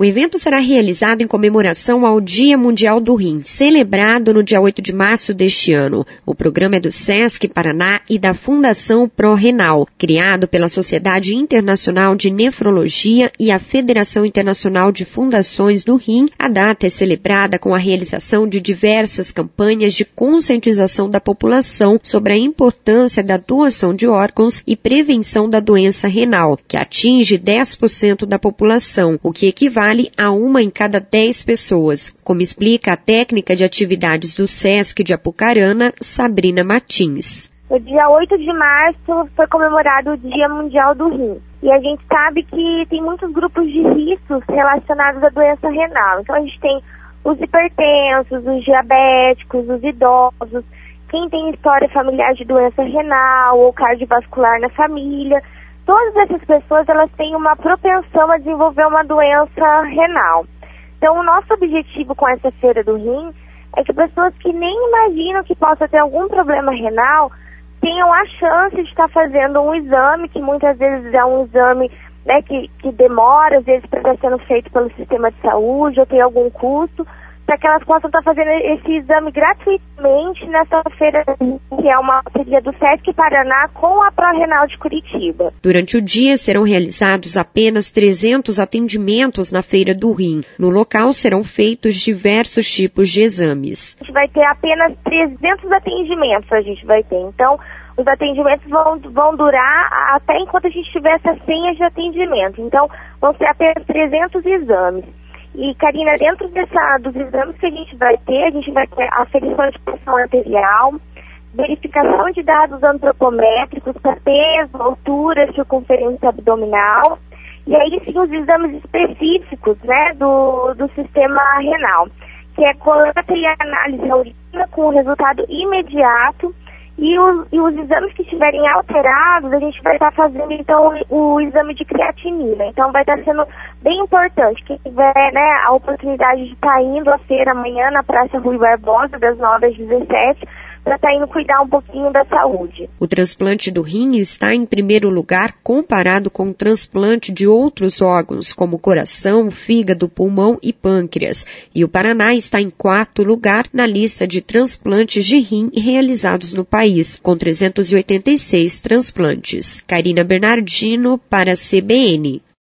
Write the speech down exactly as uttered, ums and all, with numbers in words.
O evento será realizado em comemoração ao Dia Mundial do Rim, celebrado no dia oito de março deste ano. O programa é do SESC Paraná e da Fundação ProRenal, criado pela Sociedade Internacional de Nefrologia e a Federação Internacional de Fundações do Rim. A data é celebrada com a realização de diversas campanhas de conscientização da população sobre a importância da doação de órgãos e prevenção da doença renal, que atinge dez por cento da população, o que equivale a uma em cada dez pessoas, como explica a técnica de atividades do SESC de Apucarana, Sabrina Martins. No dia oito de março foi comemorado o Dia Mundial do Rim. E a gente sabe que tem muitos grupos de riscos relacionados à doença renal. Então a gente tem os hipertensos, os diabéticos, os idosos, quem tem história familiar de doença renal ou cardiovascular na família. Todas essas pessoas, elas têm uma propensão a desenvolver uma doença renal. Então, o nosso objetivo com essa Feira do Rim é que pessoas que nem imaginam que possa ter algum problema renal tenham a chance de estar fazendo um exame, que muitas vezes é um exame, né, que, que demora, às vezes, para estar sendo feito pelo sistema de saúde ou tem algum custo, para que elas possam estar fazendo esse exame gratuitamente nessa feira, que é uma parceria do SESC Paraná com a ProRenal de Curitiba. Durante o dia serão realizados apenas trezentos atendimentos na Feira do Rim. No local serão feitos diversos tipos de exames. A gente vai ter apenas trezentos atendimentos, a gente vai ter. Então, os atendimentos vão, vão durar até enquanto a gente tiver essas senhas de atendimento. Então, vão ser apenas trezentos exames. E, Karina, dentro dessa, dos exames que a gente vai ter, a gente vai ter aferição de pressão arterial, verificação de dados antropométricos para peso, altura, circunferência abdominal, e aí sim os exames específicos, né, do, do sistema renal, que é coleta e análise da urina com resultado imediato. E os, e os exames que estiverem alterados, a gente vai estar fazendo, então, o, o exame de creatinina. Então, vai estar sendo bem importante. Quem tiver, né, a oportunidade de estar indo à feira amanhã na Praça Rui Barbosa, das nove às dezessete, para estar indo cuidar um pouquinho da saúde. O transplante do rim está em primeiro lugar comparado com o transplante de outros órgãos, como coração, fígado, pulmão e pâncreas. E o Paraná está em quarto lugar na lista de transplantes de rim realizados no país, com trezentos e oitenta e seis transplantes. Karina Bernardino para a C B N.